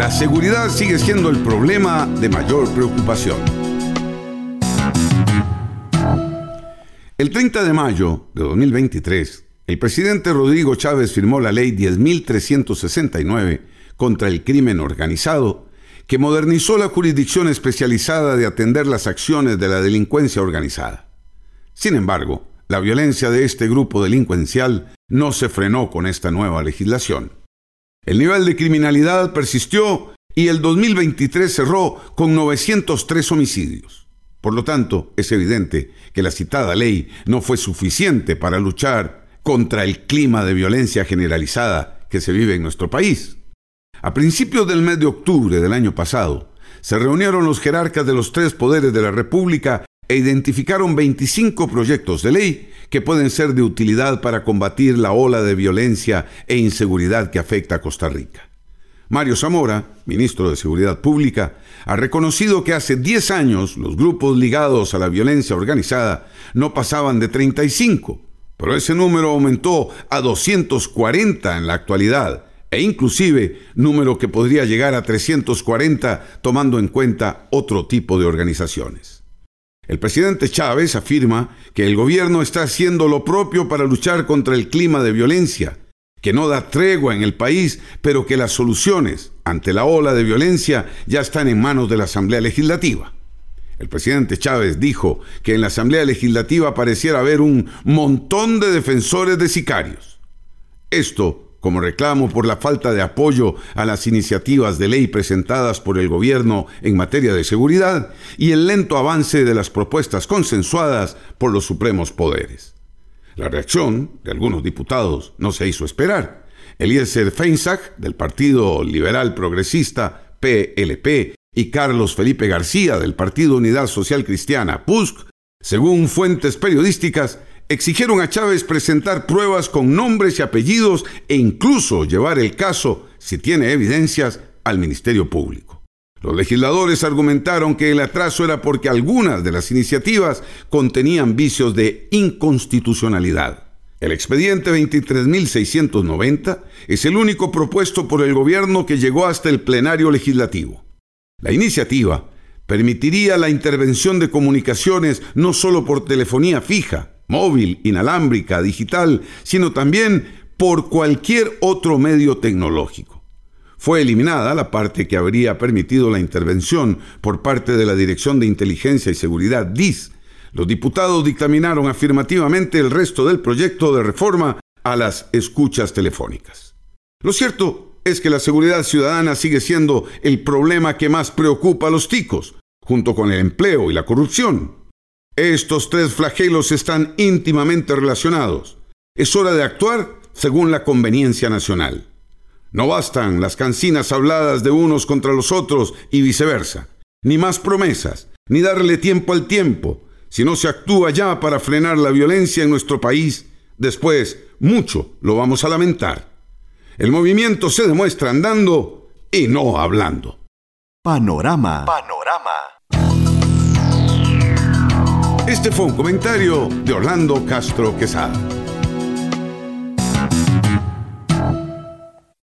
la seguridad sigue siendo el problema de mayor preocupación. El 30 de mayo de 2023, el presidente Rodrigo Chávez firmó la ley 10.369 contra el crimen organizado, que modernizó la jurisdicción especializada de atender las acciones de la delincuencia organizada. Sin embargo, la violencia de este grupo delincuencial no se frenó con esta nueva legislación. El nivel de criminalidad persistió y el 2023 cerró con 903 homicidios. Por lo tanto, es evidente que la citada ley no fue suficiente para luchar contra el clima de violencia generalizada que se vive en nuestro país. A principios del mes de octubre del año pasado, se reunieron los jerarcas de los tres poderes de la República e identificaron 25 proyectos de ley que pueden ser de utilidad para combatir la ola de violencia e inseguridad que afecta a Costa Rica. Mario Zamora, ministro de Seguridad Pública, ha reconocido que hace 10 años los grupos ligados a la violencia organizada no pasaban de 35, pero ese número aumentó a 240 en la actualidad, e inclusive número que podría llegar a 340 tomando en cuenta otro tipo de organizaciones. El presidente Chávez afirma que el gobierno está haciendo lo propio para luchar contra el clima de violencia, que no da tregua en el país, pero que las soluciones ante la ola de violencia ya están en manos de la Asamblea Legislativa. El presidente Chávez dijo que en la Asamblea Legislativa pareciera haber un montón de defensores de sicarios. Esto como reclamo por la falta de apoyo a las iniciativas de ley presentadas por el gobierno en materia de seguridad y el lento avance de las propuestas consensuadas por los supremos poderes. La reacción de algunos diputados no se hizo esperar. Eliezer Feinsack, del Partido Liberal Progresista, PLP, y Carlos Felipe García, del Partido Unidad Social Cristiana, PUSC, según fuentes periodísticas, exigieron a Chávez presentar pruebas con nombres y apellidos e incluso llevar el caso, si tiene evidencias, al Ministerio Público. Los legisladores argumentaron que el atraso era porque algunas de las iniciativas contenían vicios de inconstitucionalidad. El expediente 23.690 es el único propuesto por el gobierno que llegó hasta el plenario legislativo. La iniciativa permitiría la intervención de comunicaciones no solo por telefonía fija, móvil, inalámbrica, digital, sino también por cualquier otro medio tecnológico. Fue eliminada la parte que habría permitido la intervención por parte de la Dirección de Inteligencia y Seguridad, DIS. Los diputados dictaminaron afirmativamente el resto del proyecto de reforma a las escuchas telefónicas. Lo cierto es que la seguridad ciudadana sigue siendo el problema que más preocupa a los ticos, junto con el empleo y la corrupción. Estos tres flagelos están íntimamente relacionados. Es hora de actuar según la conveniencia nacional. No bastan las cansinas habladas de unos contra los otros y viceversa, ni más promesas, ni darle tiempo al tiempo. Si no se actúa ya para frenar la violencia en nuestro país, después mucho lo vamos a lamentar. El movimiento se demuestra andando y no hablando. Panorama. Este fue un comentario de Orlando Castro Quesada.